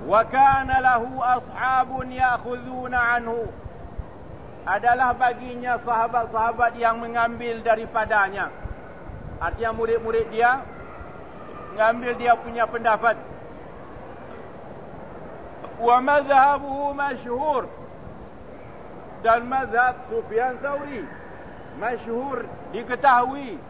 Wa kana lahu ashabun ya'khudhuna anhu. Adalah baginya sahabat-sahabat yang mengambil daripadanya. Artinya murid-murid dia mengambil dia punya pendapat. Wa madhhabuhu masyhur. Dan mazhab Sufyan Tsauri masyhur, diketahui.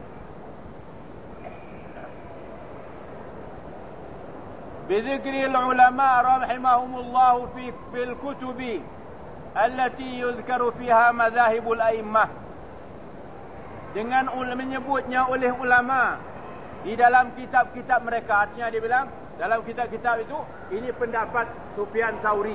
Bizikri ulama rahimahumullah fil kutubi allati yuzkaru fiha madhahibul a'immah. Dengan menyebutnya oleh ulama di dalam kitab-kitab mereka. Artinya dia bilang dalam kitab-kitab itu ini pendapat Sufyan Tsauri.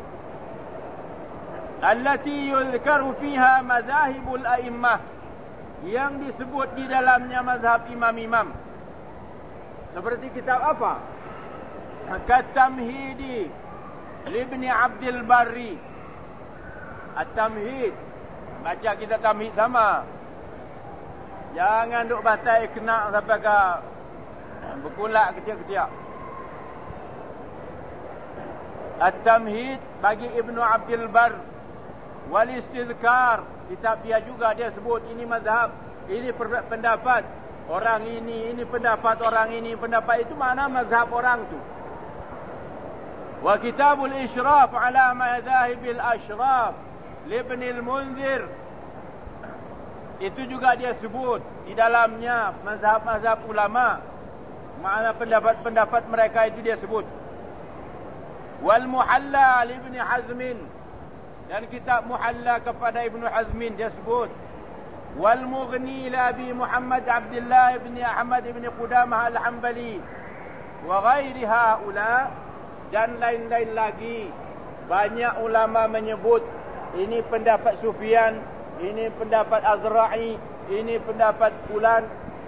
Allati yuzkaru fiha madhahibul a'immah, yang disebut di dalamnya mazhab imam-imam. Seperti kitab apa? At-Tamhidi Ibn Abdul Barri. At-Tamhid. Baca kita tamhid sama. Jangan duk batai kena sampai ke berkulak ketiak-ketiak. At-Tamhid bagi Ibn Abdul Barr. Wal Istidhkar, kitab dia juga dia sebut ini mazhab, ini pendapat orang ini pendapat orang ini, pendapat itu mana mazhab orang tu. Wa Kitabul Ishraf ala Madhahibil Ashraf Ibn al-Munzir, itu juga dia sebut di dalamnya mazhab-mazhab ulama, mana pendapat-pendapat mereka itu dia sebut. Wal Muhalla Ibn Hazmin, dan kitab Muhalla kepada Ibn Hazmin dia sebut. Wal Mughni la Abi Muhammad Abdullah ibn Ahmad ibn Qudamah al-Hanbali wa ghairi haula, dan lain-lain lagi. Banyak ulama menyebut ini pendapat Sufyan, ini pendapat Azra'i, ini pendapat fulan.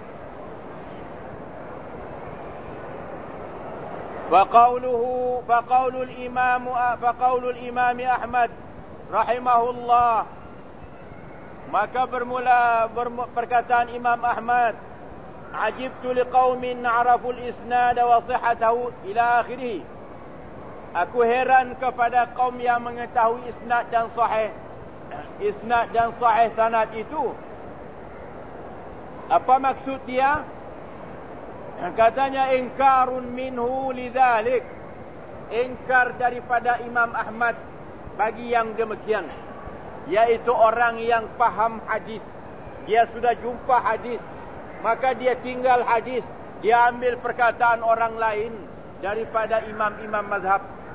Faqaulul Imam Ahmad rahimahullah, maka bermula perkataan Imam Ahmad, ajibtu liqaumin araful isnad wa sihhatahu ila akhirih. Aku heran kepada kaum yang mengetahui isnad dan sahih sanad itu. Apa maksud dia? Katanya ingkarun minhu lidzalik, ingkar daripada Imam Ahmad bagi yang demikian, yaitu orang yang faham hadis. Dia sudah jumpa hadis, maka dia tinggal hadis, dia ambil perkataan orang lain daripada imam-imam mazhab.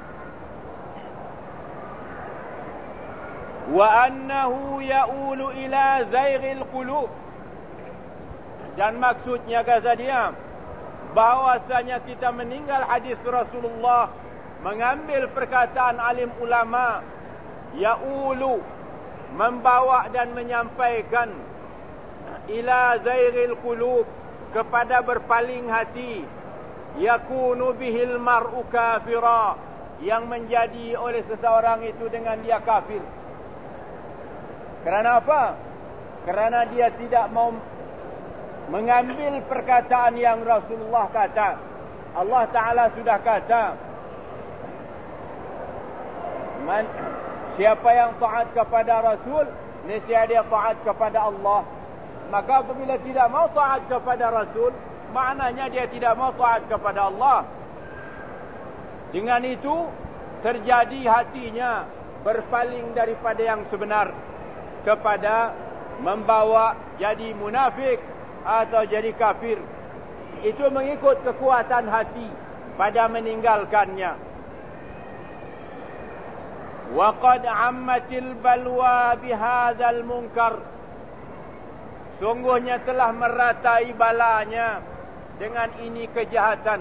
Wa annahu ya'ulu ila zaighil qulub, dan maksudnya kata dia bahwasanya kita meninggal hadis Rasulullah, mengambil perkataan alim ulama, ya'ulu, membawa dan menyampaikan, ila zaighil qulub, kepada berpaling hati, yakunu bihil mar'u kafira, yang menjadi oleh seseorang itu dengan dia kafir. Kerana apa? Kerana dia tidak mau mengambil perkataan yang Rasulullah kata. Allah Ta'ala sudah kata, siapa yang taat kepada Rasul, nescaya dia taat kepada Allah. Maka apabila tidak mau taat kepada Rasul, maknanya dia tidak mau taat kepada Allah. Dengan itu terjadi hatinya berpaling daripada yang sebenar, kepada membawa jadi munafik atau jadi kafir. Itu mengikut kekuatan hati pada meninggalkannya. Wa qad ammatil balwa bihadzal munkar, sungguhnya telah meratai balanya dengan ini kejahatan.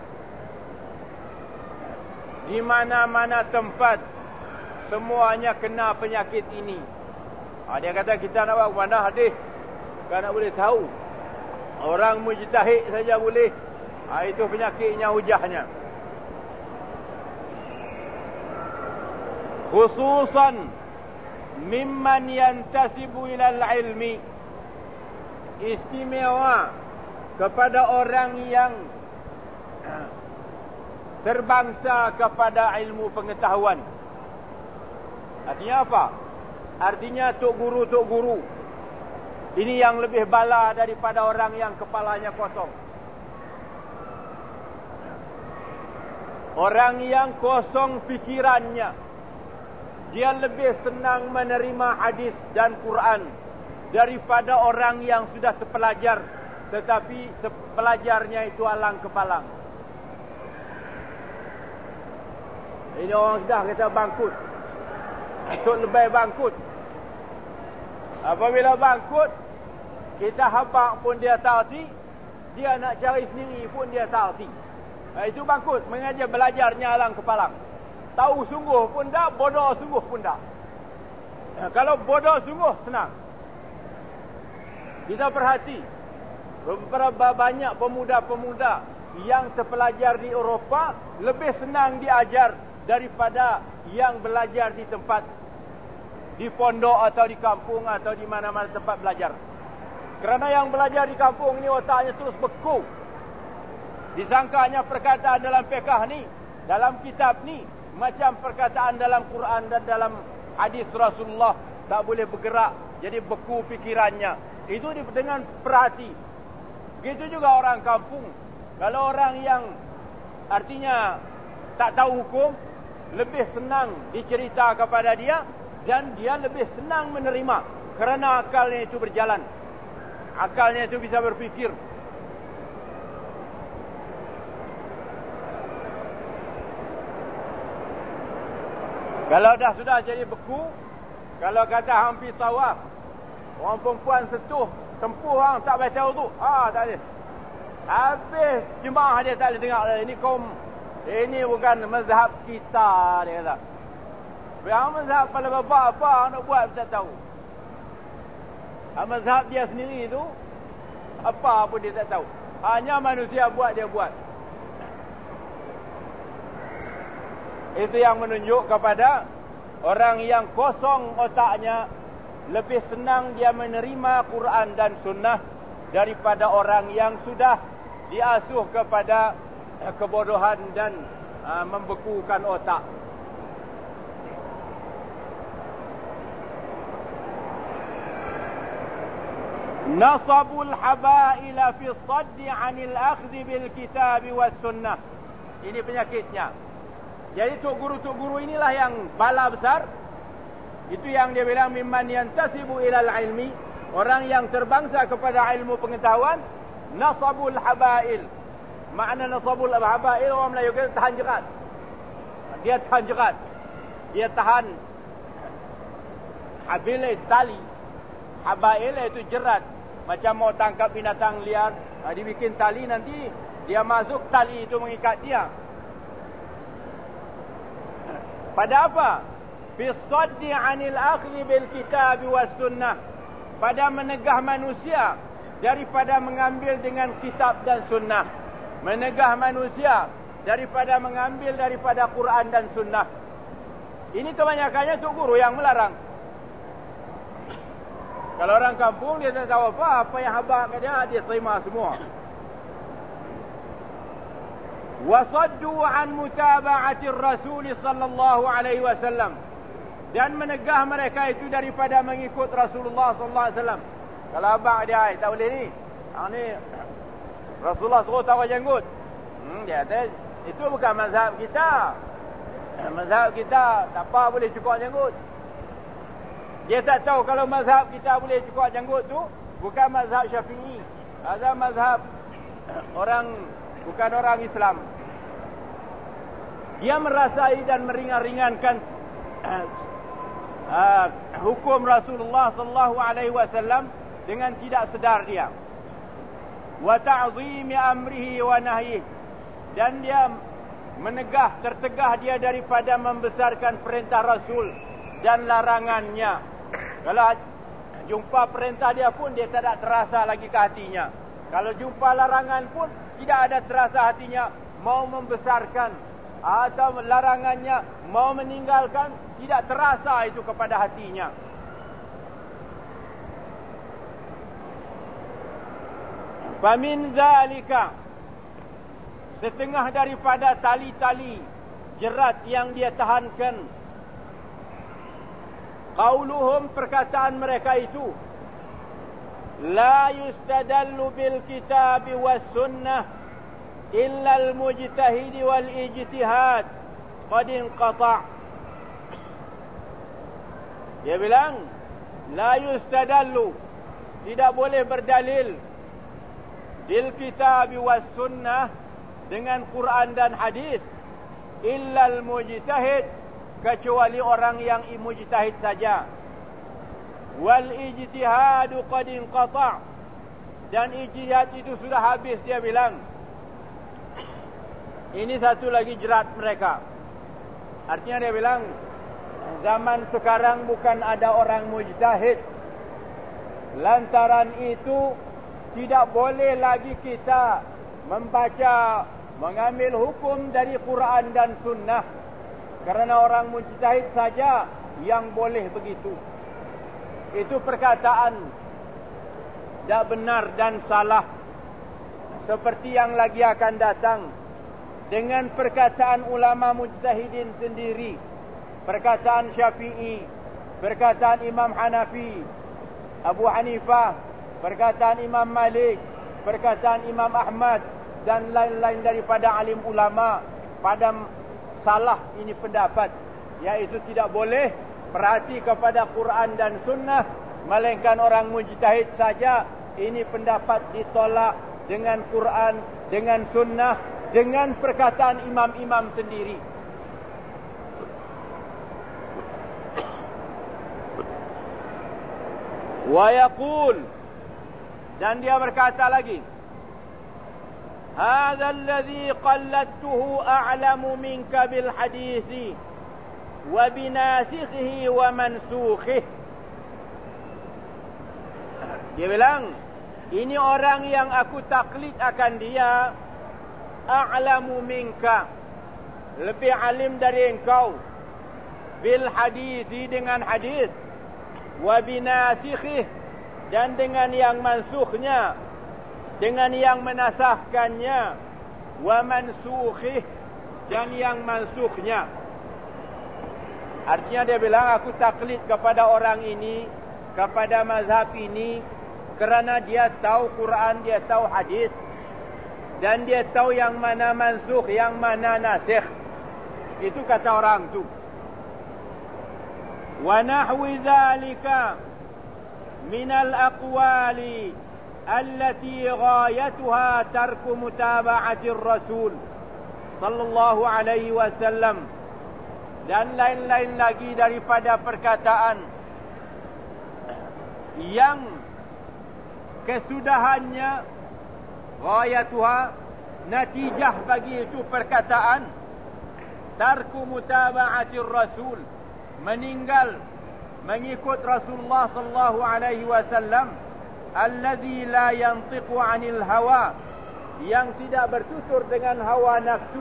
Di mana-mana tempat semuanya kena penyakit ini. Dia kata kita nak buat mana hadis, kan nak boleh tahu. Orang mujtahid saja boleh. Itu penyakitnya, hujahnya. Khususan mimman yantasibu ilal ilmi, istimewa kepada orang yang terbangsa kepada ilmu pengetahuan. Artinya apa? Artinya tok guru ini yang lebih bala daripada orang yang kepalanya kosong. Orang yang kosong fikirannya, dia lebih senang menerima hadis dan Quran daripada orang yang sudah terpelajar, tetapi pelajarnya itu alang kepalang. Ini orang sudah kata bangkut, Tok lebih bangkut. Apabila bangkut, kita habaq pun dia tak erti, dia nak cari sendiri pun dia tak erti. Itu bangkut, mengajar belajarnya alang kepalang. Tahu sungguh pun tak, bodoh sungguh pun tak. Kalau bodoh sungguh, senang. Kita perhati, beberapa banyak pemuda-pemuda yang terpelajar di Eropah lebih senang diajar daripada yang belajar di tempat, di pondok atau di kampung atau di mana-mana tempat belajar. Kerana yang belajar di kampung ni otaknya terus beku. Disangkanya perkataan dalam fiqh ni, dalam kitab ni, macam perkataan dalam Quran dan dalam hadis Rasulullah, tak boleh bergerak, jadi beku fikirannya. Itu dengan perhati. Begitu juga orang kampung. Kalau orang yang artinya tak tahu hukum, lebih senang dicerita kepada dia dan dia lebih senang menerima kerana akalnya itu berjalan. Akalnya itu bisa berfikir. Kalau dah sudah jadi beku, kalau kata hampir tawaf, orang perempuan setuh, tempuh orang tak baca wudu, tak boleh. Habis jemaah dia tak boleh dengar. Ini kaum, ini bukan mazhab kita, dia kata. Yang mazhab pada bapa apa nak buat tak tahu. Mazhab dia sendiri itu apa pun dia tak tahu. Hanya manusia buat, dia buat. Itu yang menunjuk kepada orang yang kosong otaknya, lebih senang dia menerima Quran dan Sunnah daripada orang yang sudah diasuh kepada kebodohan dan membekukan otak. Nasabul habaila fi saddi 'anil akhdhi bil kitab was sunnah. Ini penyakitnya. Jadi tok guru inilah yang bala besar. Itu yang dia bilang mimman yantasibu ilal ilmi, orang yang terbangsa kepada ilmu pengetahuan. Nasabul habail. Makna nasabul habail, orang Melayu kata tahan jerat. Dia tahan jerat. Dia tahan habil tali. Habail itu jerat. Macam mau tangkap binatang liar, dibikin tali, nanti dia masuk, tali itu mengikat dia. Pada apa? Bisaddi 'anil akhdhi bil kitab was sunnah. Pada menegah manusia daripada mengambil dengan kitab dan sunnah. Menegah manusia daripada mengambil daripada Quran dan sunnah. Ini kebanyakannya tok guru yang melarang. Kalau orang kampung dia tak tahu apa yang habaq dia terima semua. Wasaddu an mutaba'atir Rasul sallallahu alaihi wasallam, dan menegah mereka itu daripada mengikut Rasulullah sallallahu alaihi wasallam. Kalau abang dia tak boleh ni. Ni Rasulullah suruh taruh janggut. Dia kata itu bukan mazhab kita. Mazhab kita tak apa boleh cukur janggut. Dia tak tahu kalau mazhab kita boleh cukur janggut tu bukan mazhab Syafi'i. Ada mazhab orang, bukan orang Islam. Dia merasai dan meringan-ringankan hukum Rasulullah sallallahu alaihi wasallam dengan tidak sedar dia. Wa ta'zimi amrihi wa nahyihi, dan dia tertegah dia daripada membesarkan perintah Rasul dan larangannya. Kalau jumpa perintah dia pun dia tidak terasa lagi ke hatinya. Kalau jumpa larangan pun tidak ada terasa hatinya mau membesarkan, atau larangannya mau meninggalkan, tidak terasa itu kepada hatinya. Famin zalika, setengah daripada tali-tali jerat yang dia tahankan. Qauluhum, perkataan mereka itu, la yustadallu bil kitabi was sunnah illa al mujtahid wal ijtihad qad inqata'. Dia bilang la yustadallu, tidak boleh berdalil, bil kitabi was sunnah, dengan Quran dan hadis, illa al mujtahid, kecuali orang yang mujtahid saja. Wal ijtihadu qad inqata', dan ijtihad itu sudah habis, dia bilang. Ini satu lagi jerat mereka. Artinya dia bilang, zaman sekarang bukan ada orang mujtahid. Lantaran itu tidak boleh lagi kita membaca, mengambil hukum dari Quran dan sunnah, karena orang mujtahid saja yang boleh begitu. Itu perkataan tidak benar dan salah, seperti yang lagi akan datang dengan perkataan ulama mujtahidin sendiri, perkataan Syafi'i, perkataan Imam Hanafi, Abu Hanifah, perkataan Imam Malik, perkataan Imam Ahmad, dan lain-lain daripada alim ulama pada salah ini pendapat, yaitu tidak boleh perhati kepada Quran dan sunnah, melainkan orang mujtahid saja. Ini pendapat ditolak dengan Quran, dengan sunnah, dengan perkataan imam-imam sendiri. Wa yaqul, dan dia berkata lagi, هذا الذي قلدته أعلم منك بالحديث وبناسخه ومنسوخه. Dia bilang, ini orang yang aku taklid akan dia, a'lamu minka, lebih alim dari engkau, bil hadisi, dengan hadis, wa binasikhih, dan dengan yang mansukhnya, dengan yang menasahkannya, wa mansukhih, dan yang mansukhnya. Artinya dia bilang, aku taklid kepada orang ini, kepada mazhab ini, kerana dia tahu Quran, dia tahu hadis, dan dia tahu yang mana mansukh, yang mana nasikh. Itu kata orang tu. Wa nahwi dzalika minal aqwali allati ghayatuha tarku mutaba'ati ar-rasul sallallahu alaihi wasallam, dan lain-lain lagi daripada perkataan yang kesudahannya, ghayatuha, natijah bagi itu perkataan, tarku mutaba'ati ar-rasul, meninggal mengikut Rasulullah sallallahu alaihi wasallam, alladzi la yantiqu 'anil hawa, yang tidak bertutur dengan hawa nafsu,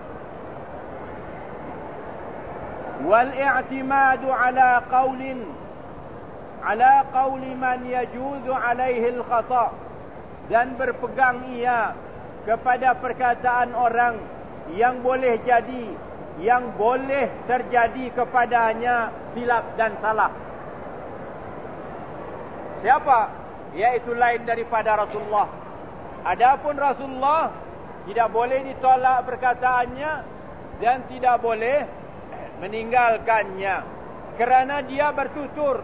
wal i'timadu ala qawli man yajuzu 'alaihi al khata', dan berpegang ia kepada perkataan orang yang boleh jadi, yang boleh terjadi kepadanya silap dan salah. Siapa? Yaitu lain daripada Rasulullah. Adapun Rasulullah tidak boleh ditolak perkataannya dan tidak boleh meninggalkannya, kerana dia bertutur,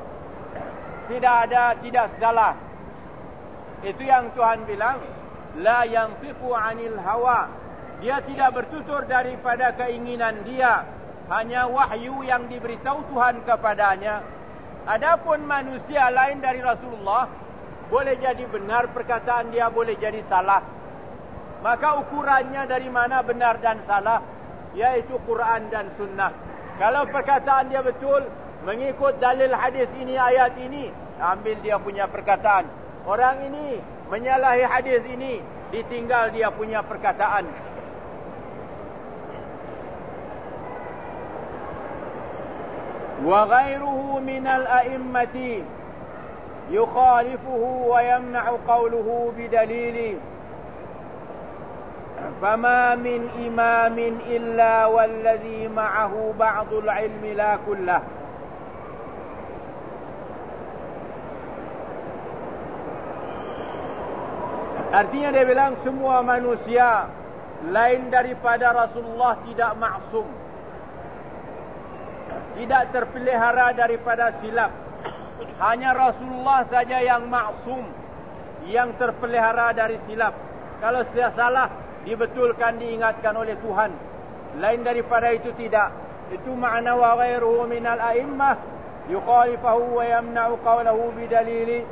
tidak salah. Itu yang Tuhan bilang, la yantiqu 'anil hawa, dia tidak bertutur daripada keinginan dia, hanya wahyu yang diberitahu Tuhan kepadanya. Adapun manusia lain dari Rasulullah, boleh jadi benar perkataan dia, boleh jadi salah. Maka ukurannya dari mana benar dan salah, yaitu Quran dan sunnah. Kalau perkataan dia betul, mengikut dalil hadis ini, ayat ini, ambil dia punya perkataan. Orang ini menyalahi hadis ini, ditinggal dia punya perkataan. Wa ghairuhu minal a'immati yukhalifuhu wa yamna'u qawluhu bidalili. Fama min imamin illa wallazi ma'ahu ba'dul ilmi la kullah. Artinya dia bilang semua manusia lain daripada Rasulullah tidak maksum, tidak terpelihara daripada silap. Hanya Rasulullah saja yang maksum, yang terpelihara dari silap. Kalau salah, dibetulkan, diingatkan oleh Tuhan. Lain daripada itu tidak. Itu makna wa ghairuhu minal a'immah yukhalifahu wa yamna'u qawlahu bidalili.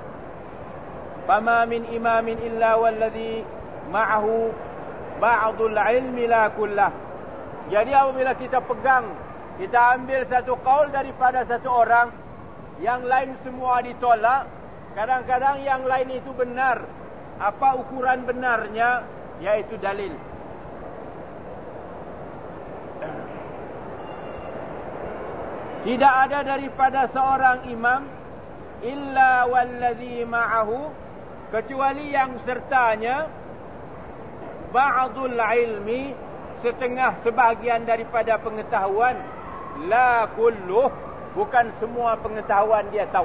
Fama min imamin illa walladhi ma'ahu ba'dul ilmi la kullah. Jadi apabila kita pegang, kita ambil satu qaul daripada satu orang, yang lain semua ditolak. Kadang-kadang yang lain itu benar. Apa ukuran benarnya? Yaitu dalil. Tidak ada daripada seorang imam illa wallazi ma'ahu, kecuali yang sertanya ba'dul ilmi, setengah sebahagian daripada pengetahuan, la kulluh, bukan semua pengetahuan dia tahu.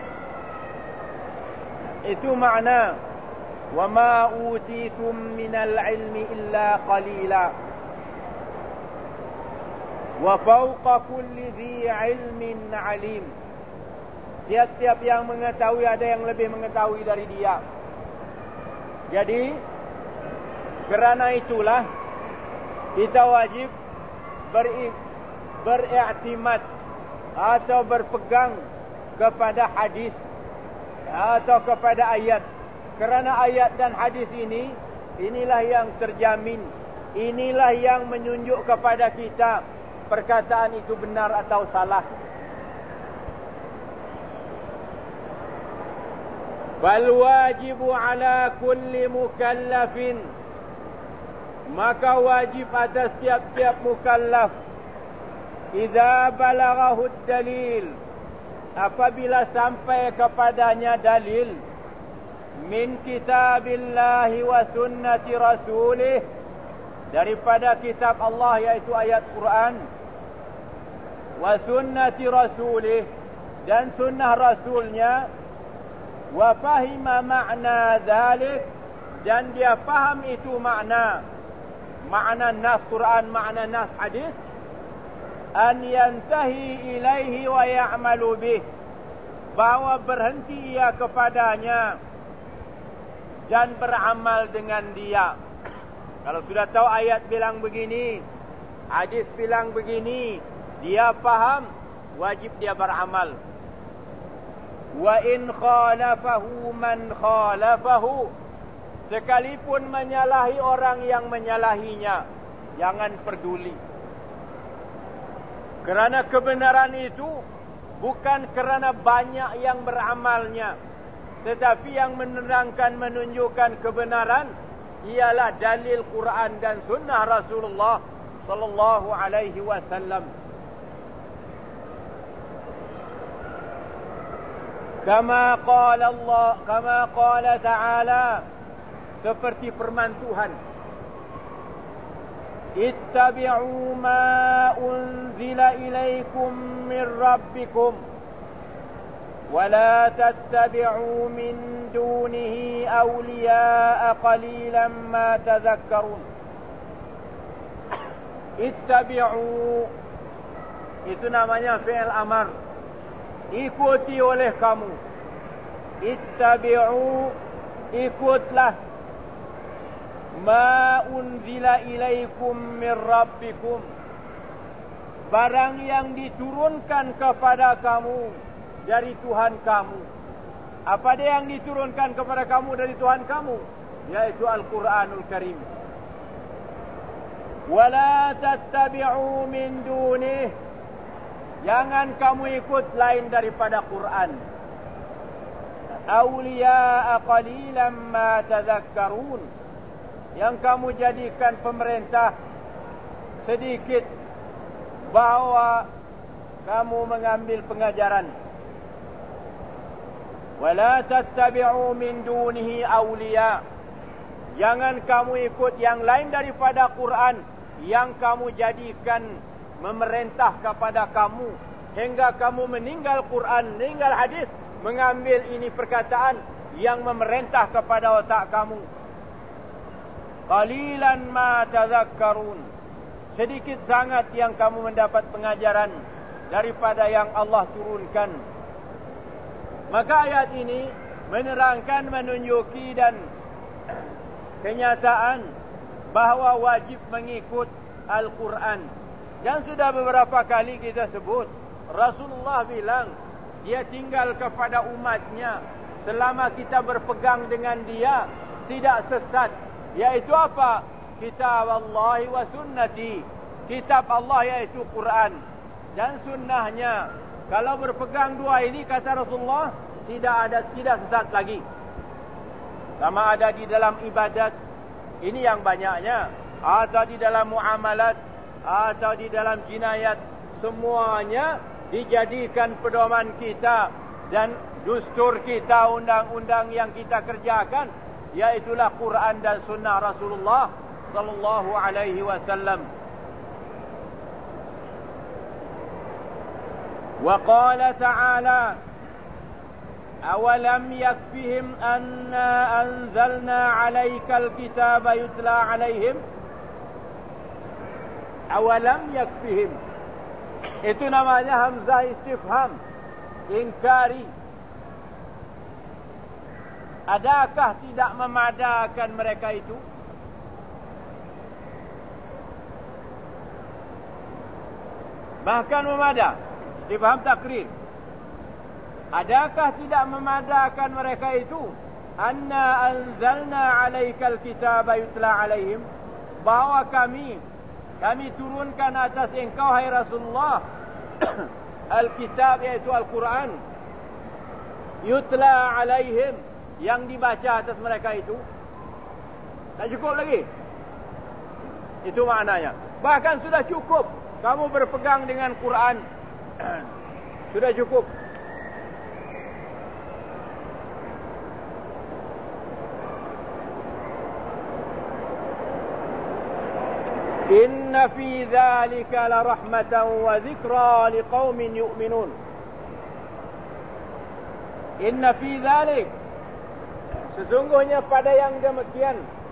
Itu makna wa ma utitum minal ilmi illa qalila wa fawqa kulli dhi ilmin alim. Tiap-tiap yang mengetahui ada yang lebih mengetahui dari dia. Jadi kerana itulah kita wajib beriktimad atau berpegang kepada hadis atau kepada ayat. Kerana ayat dan hadis ini, inilah yang terjamin, inilah yang menunjuk kepada kita perkataan itu benar atau salah. Bal wajibu ala kulli mukallafin, maka wajib atas setiap mukallaf, idza balaghahu dalil, apabila sampai kepadanya dalil, min kitabillahi wa sunnati rasulih, daripada kitab Allah yaitu ayat Quran, wa sunnati rasulih, dan sunnah rasulnya, wa fahima ma'na dhalik, dan dia faham itu makna nas Quran, makna nas hadis, an yantahi ilaihi wa ya'malu bih, bahawa berhenti ia kepadanya dan beramal dengan dia. Kalau sudah tahu ayat bilang begini, hadis bilang begini, dia faham, wajib dia beramal. Wa in khalafahu man khalafahu, sekalipun menyalahi orang yang menyalahinya, jangan peduli. Kerana kebenaran itu bukan kerana banyak yang beramalnya, tetapi yang menerangkan, menunjukkan kebenaran ialah dalil Quran dan sunnah Rasulullah sallallahu alaihi wasallam. Kama qala ta'ala, seperti firman Tuhan, ittabi'u ma unzila ilaikum min rabbikum ولا تتبعوا من دونه أولياء قليلا ما تذكرون. Ittabi'u, itu namanya fi'il amar, ikuti oleh kamu. Ittabi'u, ikutlah, ma unzila ilaikum min rabbikum, barang yang diturunkan kepada kamu dari Tuhan kamu. Apa dia yang diturunkan kepada kamu dari Tuhan kamu? Yaitu Al-Quranul Karim. Wala tattabi'u min dunih, jangan kamu ikut lain daripada Quran. Awliya'a qalilan ma tadhakkarun, yang kamu jadikan pemerintah sedikit bahawa kamu mengambil pengajaran. Wala tattabi'u min dunihi awliya, Jangan kamu ikut yang lain daripada Quran yang kamu jadikan memerintah kepada kamu hingga kamu meninggal Quran, meninggal hadis, mengambil ini perkataan yang memerintah kepada otak kamu. Qalilan ma tadhakkarun. Sedikit sangat yang kamu mendapat pengajaran daripada yang Allah turunkan. Maka ayat ini menerangkan, menunjuki dan kenyataan bahawa wajib mengikut Al-Quran. Dan sudah beberapa kali kita sebut, Rasulullah bilang dia tinggal kepada umatnya selama kita berpegang dengan dia tidak sesat. Yaitu apa? Kitab Allah wa sunnati. Kitab Allah yaitu Quran dan sunnahnya. Kalau berpegang dua ini, kata Rasulullah, tidak sesat lagi. Sama ada di dalam ibadat, ini yang banyaknya, atau di dalam muamalat, atau di dalam jinayat, semuanya dijadikan pedoman kita dan dustur kita, undang-undang yang kita kerjakan, yaitulah Quran dan sunnah Rasulullah sallallahu alaihi wasallam. Wa qala ta'ala awalam yakfihim anna anzalna 'alaikal kitaba yutla 'alaihim. Awalam yakfihim, itu namanya hamzah istifham, ingkari. Adakah tidak memadakan mereka itu? Bahkan memada, istifham takrir. Adakah tidak memadakan mereka itu? Anna anzalna 'alaikal kitaba yutla 'alaihim, bahwa kami turunkan atas engkau hai Rasulullah Al-Kitab yaitu Al-Quran, yutla 'alaihim, yang dibaca atas mereka itu. Tak cukup lagi. Itu maknanya. Bahkan sudah cukup kamu berpegang dengan Quran. Sudah cukup. Inna fi dzalika la rahmatan wa dzikra liqaumin yu'minun. Inna fi dzalik, sesungguhnya pada yang demikian,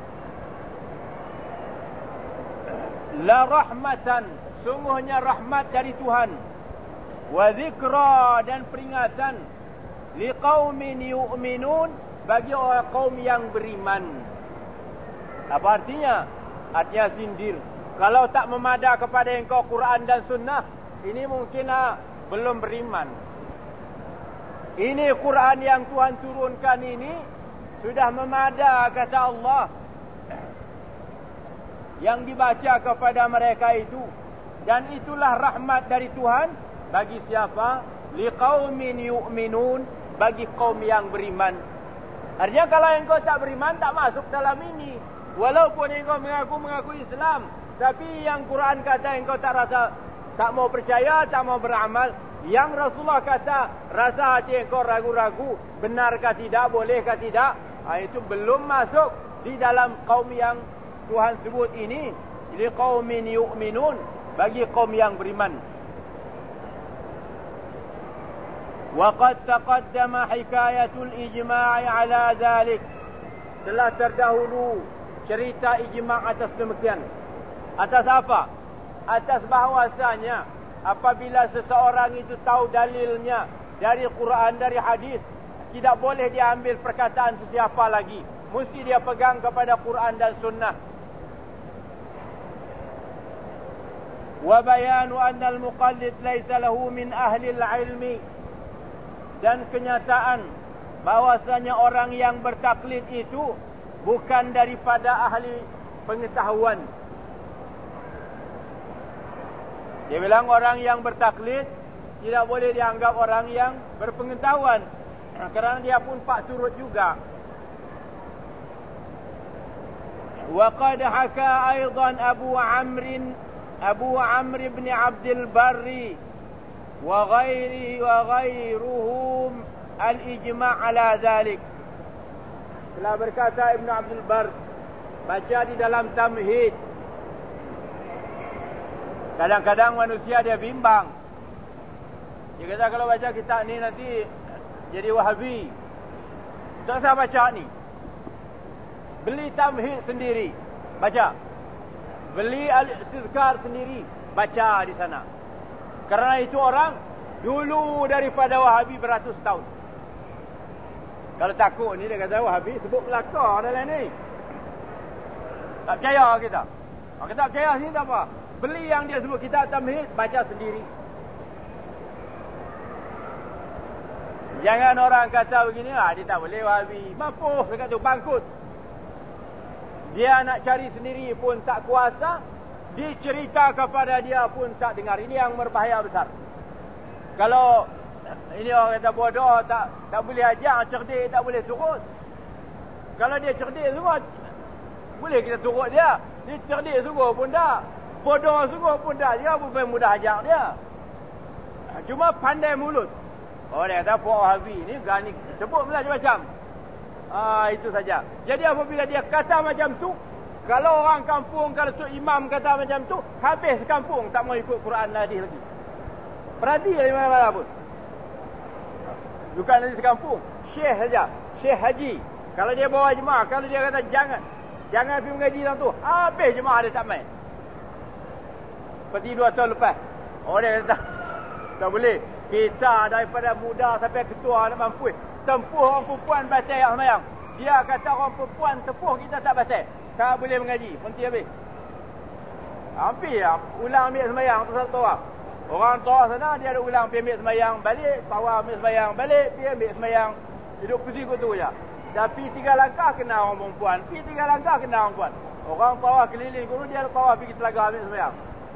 la rahmatan, sungguhnya rahmat dari Tuhan, wa dzikra, dan peringatan, liqaumin yu'minun, bagi orang kaum yang beriman. Apa artinya? Artinya sindir. Kalau tak memada kepada engkau Quran dan sunnah, ini mungkin belum beriman. Ini Quran yang Tuhan turunkan ini sudah memada, kata Allah, yang dibaca kepada mereka itu. Dan itulah rahmat dari Tuhan bagi siapa? Liqaumin yu'minun, bagi kaum yang beriman. Artinya kalau engkau tak beriman, tak masuk dalam ini. Walaupun engkau mengaku Islam, tapi yang Quran kata engkau tak rasa, tak mau percaya, tak mau beramal. Yang Rasulullah kata, rasa hati engkau ragu-ragu, benarkah tidak, bolehkah tidak, itu belum masuk di dalam kaum yang Tuhan sebut ini, liqaumin yu'minun, bagi kaum yang beriman. Wa qad taqaddama hikayatul ijma' ala dhalik, telah terdahulu cerita ijma' atas demikian. Atas apa? Atas bahawasanya apabila seseorang itu tahu dalilnya dari Quran, dari hadis, tidak boleh diambil perkataan sesiapa lagi. Mesti dia pegang kepada Quran dan sunnah. Wa bayanu anna al-muqallid laysa lahu min ahli al-ilmi, dan kenyataan bahwasanya orang yang bertaklid itu bukan daripada ahli pengetahuan. Dia bilang orang yang bertaklid tidak boleh dianggap orang yang berpengetahuan, kerana dia pun pak surut juga. Wa qad haka aidan Abu Amr bin Abdul Barri wa ghairuhum al-ijma' ala dhalik. Telah berkata Ibn Abdul Bar Baca di dalam tamhid. Kadang-kadang manusia dia bimbang. Dia kata kalau baca kitab ni nanti jadi Wahabi. Tak usah baca ni. Beli tamhid sendiri, baca. Beli al-istizkar sendiri, baca di sana. Kerana itu orang dulu daripada Wahabi beratus tahun. Kalau takut ni dia kata Wahabi sebut Melaka dalam ni. Tak percaya kita. Kita tak percaya sini tak apa. Beli yang dia sebut kitab tamhid, baca sendiri. Jangan orang kata begini, dia tak boleh Wahabi. Mampu dekat tu bangkut. Dia nak cari sendiri pun tak kuasa. Dicerita kepada dia pun tak dengar. Ini yang berbahaya besar. Kalau ini orang kata bodoh tak boleh ajar, cerdik tak boleh turut. Kalau dia cerdik semua, boleh kita turut dia. Dia cerdik sungguh pun tak. Bodoh sungguh pun tak. Dia bukan mudah ajar dia. Cuma pandai mulut. Oh, dia kata puak Wahabi ni gani sebut macam-macam. Itu saja. Jadi apabila dia kata macam tu, kalau orang kampung, kalau Tok Imam kata macam tu, habis kampung tak mau ikut Quran hadis lagi. Perhati di mana-mana pun. Bukan di sekampung, Syekh saja, Syekh Haji. Kalau dia bawa jemaah, kalau dia kata jangan pergi mengaji dalam tu, habis jemaah dia tak main. Seperti 2 tahun lepas. Oh, dia kata tak boleh. Kita daripada muda sampai ketua nak mampu tempuh orang perempuan batal yang semayang. Dia kata orang perempuan tempuh, kita tak batal. Tak boleh mengaji. Berhenti habis. Hampir ulang ambil semayang tu satu tawaf. Orang tawaf sana dia ada ulang pergi ambil semayang balik, tawaf ambil semayang balik, pergi ambil semayang. Hidup pusing kot tu je. Tapi 3 langkah kena orang perempuan, pergi 3 langkah kena orang perempuan. Orang tawaf keliling guru dia tawaf pergi telaga ambil semayang.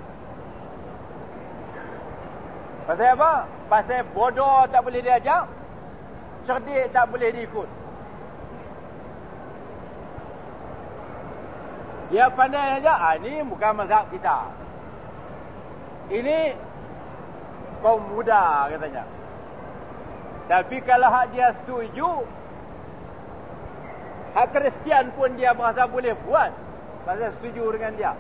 Pasal apa? Pasal bodoh tak boleh diajar, cerdik tak boleh diikut. Dia pandai aja, ini bukan mazhab kita. Ini kaum muda katanya. Tapi kalau hak dia setuju, hak Kristian pun dia merasa boleh buat. Pasal setuju dengan dia.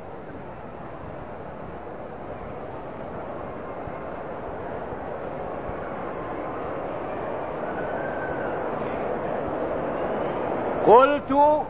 Qultu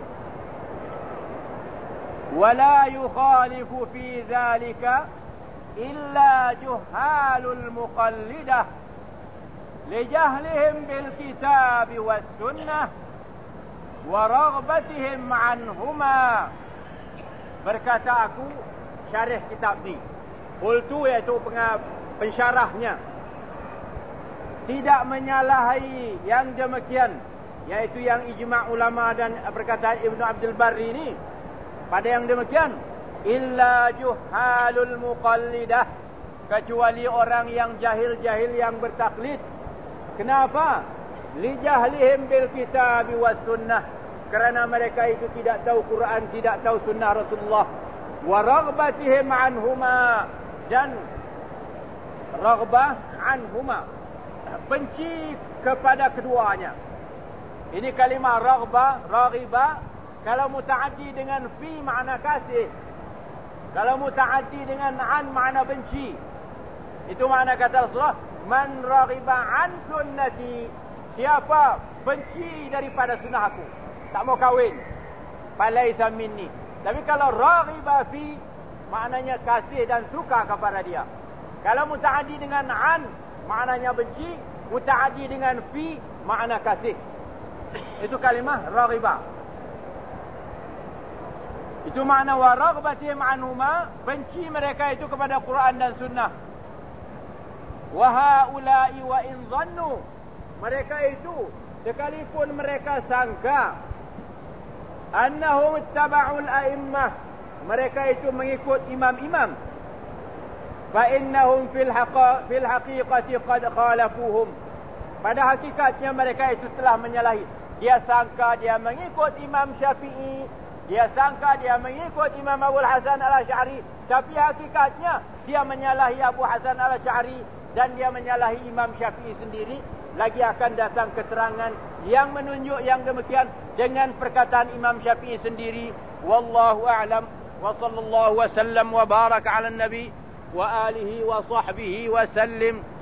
ولا يخالف في ذلك إلا جهال المقلدة لجهلهم بالكتاب والسنة ورغبتهم عنهما. Berkata aku syarih kitab ni. Qultu iaitu pensyarahnya tidak menyalahi yang demikian, yaitu yang ijma' ulama dan perkataan Ibnu Abdul Barri ni. Pada yang demikian, illa juhalul muqallidah, kecuali orang yang jahil-jahil yang bertaklid. Kenapa? Li jahlihim bil kitab was sunnah, kerana mereka itu tidak tahu Quran, tidak tahu sunnah Rasulullah. Wa raghbatihim anhuma, dan raghbah anhuma, benci kepada keduanya. Ini kalimah raghbah, raghibah. Kalau mutaaddi dengan fi makna kasih. Kalau mutaaddi dengan an makna benci. Itu makna kata Rasulullah, man raghiba an sunnati, siapa benci daripada sunnah aku, tak mau kahwin, falaisa minni. Tapi kalau raghiba fi, maknanya kasih dan suka kepada dia. Kalau mutaaddi dengan an, maknanya benci. Mutaaddi dengan fi, makna kasih. Itu kalimah raghiba. Itu makna wa raghbatihim anhuma, benci mereka itu kepada Quran dan sunnah. Wa haula'i wa in dhannu, mereka itu sekalipun mereka sangka annahum ittaba'ul a'immah, mereka itu mengikut imam-imam, fa innahum fil haqiqati qad khalafuhum, pada hakikatnya mereka itu telah menyalahi. Dia sangka dia mengikut Imam Syafi'i, dia sangka dia mengikut Imam Abu Hasan Al-Asy'ari, tapi hakikatnya dia menyalahi Abu Hasan Al-Asy'ari dan dia menyalahi Imam Syafi'i sendiri. Lagi akan datang keterangan yang menunjuk yang demikian dengan perkataan Imam Syafi'i sendiri. Wallahu a'lam wa sallallahu wa sallam wa baraka ala nabi wa alihi wa sahbihi wa sallim.